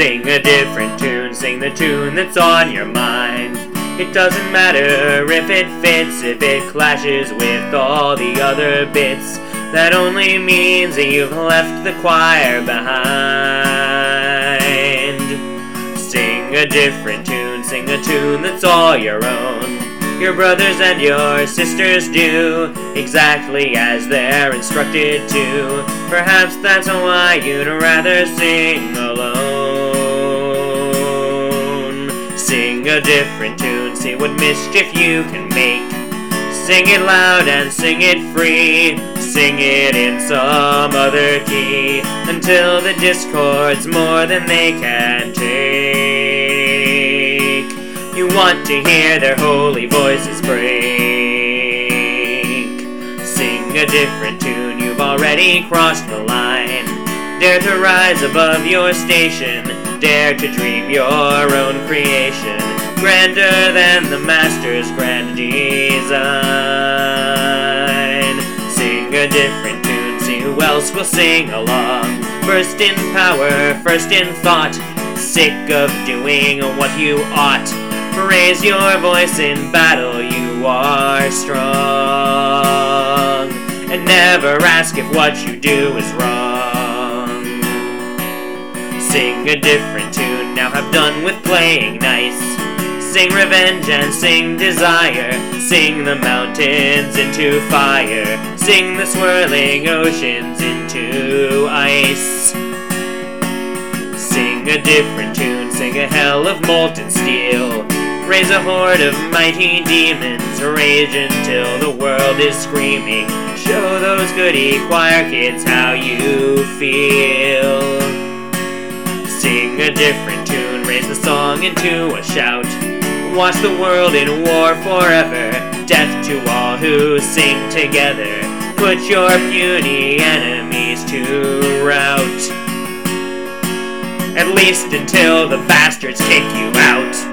Sing a different tune, sing the tune that's on your mind. It doesn't matter if it fits, if it clashes with all the other bits. That only means that you've left the choir behind. Sing a different tune, sing a tune that's all your own. Your brothers and your sisters do exactly as they're instructed to. Perhaps that's why you'd rather sing alone. Sing a different tune, see what mischief you can make. Sing it loud and sing it free. Sing it in some other key until the discord's more than they can take. You want to hear their holy voices break. Sing a different tune, you've already crossed the line. Dare to rise above your station. Dare to dream your own creation, grander than the master's grand design. Sing a different tune, see who else will sing along. First in power, first in thought, sick of doing what you ought. Raise your voice in battle, you are strong. And never ask if what you do is wrong. Sing a different tune, now have done with playing nice. Sing revenge and sing desire. Sing the mountains into fire. Sing the swirling oceans into ice. Sing a different tune, sing a hell of molten steel. Raise a horde of mighty demons, rage until the world is screaming. Show those goody choir kids how you feel. Sing a different tune, raise the song into a shout. Watch the world in war forever, death to all who sing together. Put your puny enemies to rout, at least until the bastards kick you out.